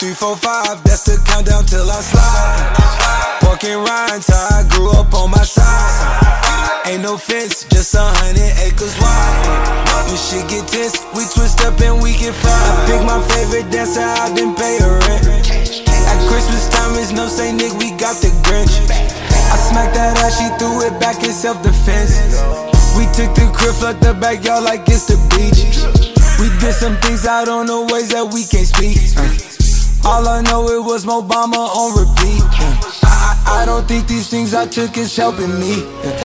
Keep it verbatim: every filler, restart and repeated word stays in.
three, four, five, that's the countdown till I slide. Walking Ryan's how I grew up on my side. Ain't no fence, just a hundred acres wide. When shit get tense, we twist up and we get fried. I pick my favorite dancer, I didn't pay her rent. At Christmas time, it's no Saint Nick, we got the Grinch. I smacked that ass, she threw it back in self-defense. We took the crib, flood the backyard like it's the beach. We did some things out on the ways that we can't speak. All I know it was Mo Bamba on repeat. I, I don't think these things I took is helping me.